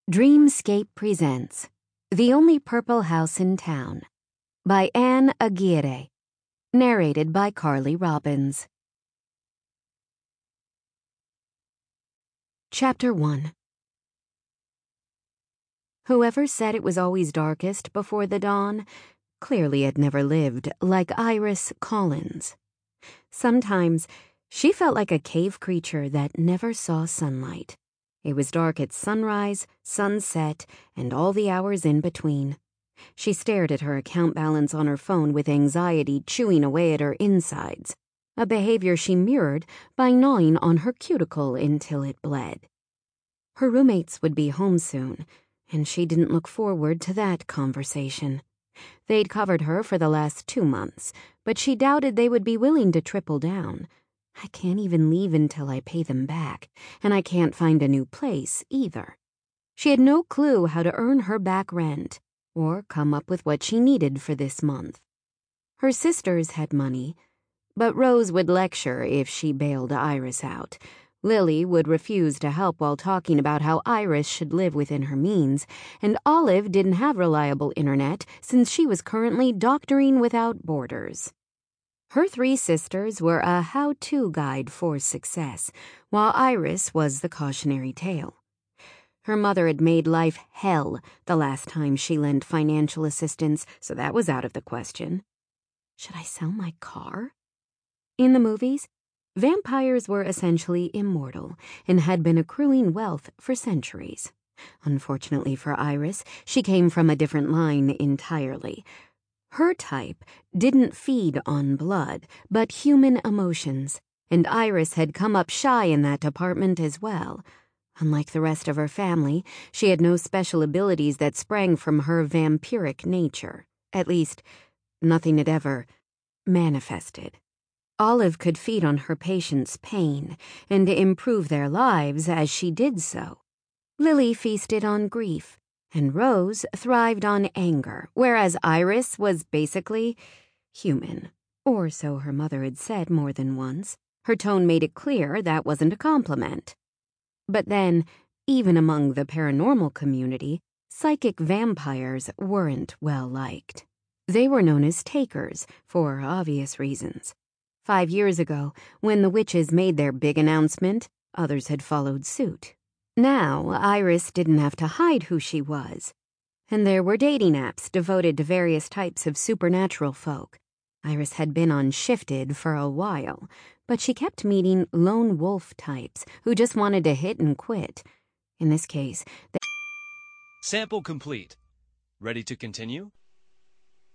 Dreamscape presents The Only Purple House in Town by Anne Aguirre, narrated by Carly Robbins. Chapter 1. Whoever said it was always darkest before the dawn clearly had never lived like Iris Collins. Sometimes she felt like a cave creature that never saw sunlight. It was dark at sunrise, sunset, and all the hours in between. She stared at her account balance on her phone with anxiety chewing away at her insides, a behavior she mirrored by gnawing on her cuticle until it bled. Her roommates would be home soon, and she didn't look forward to that conversation. They'd covered her for the last 2 months, but she doubted they would be willing to triple down. I can't even leave until I pay them back, and I can't find a new place either. She had no clue how to earn her back rent or come up with what she needed for this month. Her sisters had money, but Rose would lecture if she bailed Iris out. Lily would refuse to help while talking about how Iris should live within her means, and Olive didn't have reliable internet since she was currently doctoring without borders. Her 3 sisters were a how-to guide for success, while Iris was the cautionary tale. Her mother had made life hell the last time she lent financial assistance, so that was out of the question. Should I sell my car? In the movies, vampires were essentially immortal and had been accruing wealth for centuries. Unfortunately for Iris, she came from a different line entirely. Her type didn't feed on blood, but human emotions, and Iris had come up shy in that department as well. Unlike the rest of her family, she had no special abilities that sprang from her vampiric nature. At least, nothing had ever manifested. Olive could feed on her patients' pain and improve their lives as she did so. Lily feasted on grief, and Rose thrived on anger, whereas Iris was basically human. Or so her mother had said more than once. Her tone made it clear that wasn't a compliment. But then, even among the paranormal community, psychic vampires weren't well liked. They were known as takers, for obvious reasons. 5 years ago, when the witches made their big announcement, others had followed suit. Now, Iris didn't have to hide who she was, and there were dating apps devoted to various types of supernatural folk. Iris had been on Shifted for a while, but she kept meeting lone wolf types who just wanted to hit and quit. In this case, Sample complete. Ready to continue?